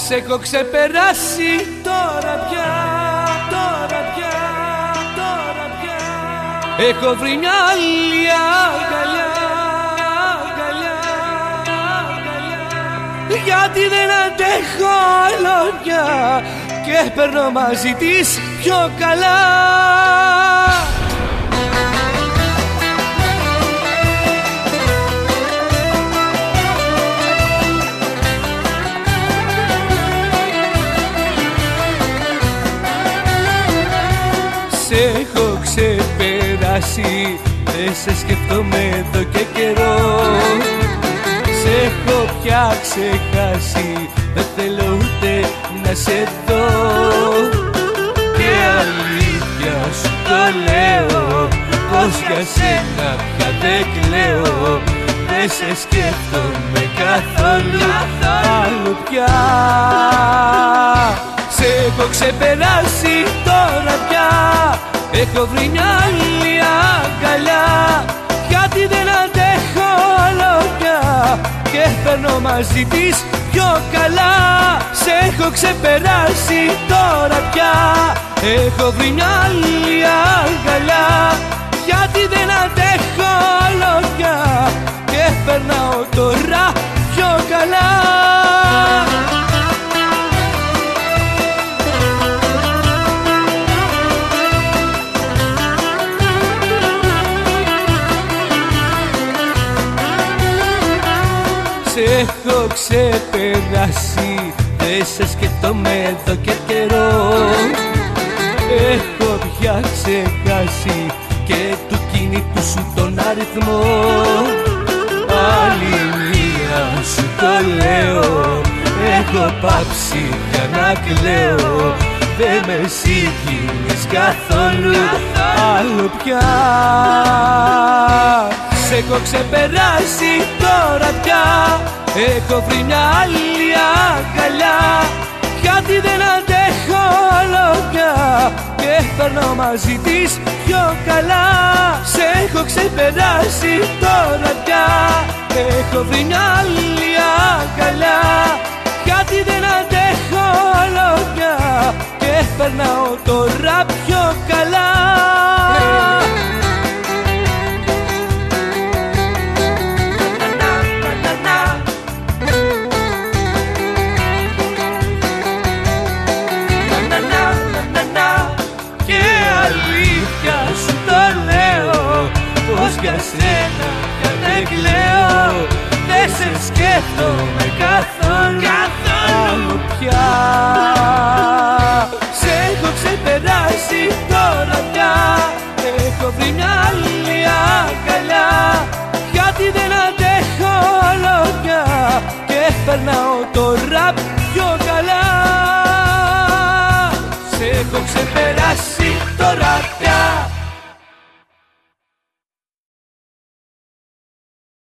Σ' έχω ξεπεράσει τώρα πια. Έχω βρει μια άλλη αγκαλιά. Γιατί δεν αντέχω άλλο πια και παίρνω μαζί της πιο καλά. Σ' έχω ξεπεράσει, δεν σε σκέφτομαι εδώ και καιρό. Σ' έχω πια ξεχάσει, δεν θέλω ούτε να σε δω. Και αλήθεια σου το λέω, πως για σένα πια δεν κλαίω. Δεν σε σκέφτομαι καθόλου άλλο πια. Σ' έχω ξεπεράσει τώρα πια. Έχω βρει μια άλλη αγκαλιά. Γιατί δεν αντέχω άλλο πια και παίρνω μαζί της πιο καλά. Σ' έχω ξεπεράσει τώρα πια. Έχω βρει μια άλλη αγκαλιά. Γιατί δεν αντέχω άλλο πια και περνάω τώρα πιο καλά. Σ' έχω ξεπεράσει, δεν σε σκέφτομαι εδώ και καιρό. Έχω πια ξεχάσει και του κινητού σου τον αριθμό. Άλλη μία σου το λέω, έχω πάψει για να κλαίω. Δεν με συγκινείς καθόλου άλλο πια. Σ' έχω ξεπεράσει τώρα πια. Έχω βρει μια άλλη αγκαλιά. Γιατί δεν αντέχω άλλο πια και παίρνω μαζί της πιο καλά. Σ' έχω ξεπεράσει τώρα πια. Έχω βρει μια άλλη αγκαλιά. Γιατί δεν αντέχω άλλο πια και περνάω τώρα πιο καλά. Και αλήθεια σου το λέω, πως για σένα πια δεν κλαίω. Δεν σε σκέφτομαι καθόλου άλλο πια. Σ' έχω ξεπεράσει τώρα πια. Έχω βρει μια άλλη αγκαλιά. Γιατί δεν αντέχω άλλο πια και περνάω τώρα πιο καλά. Σ' έχω ξεπεράσει τώρα.